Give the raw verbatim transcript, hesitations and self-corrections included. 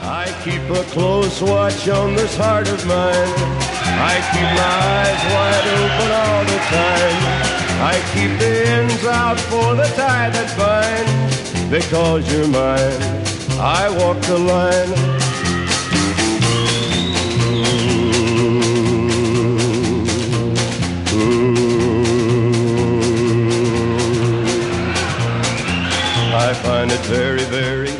I keep a close watch on this heart of mine. I keep my eyes wide open all the time. I keep the ends out for the tie that binds. Because you're mine, I walk the line. I find it very, very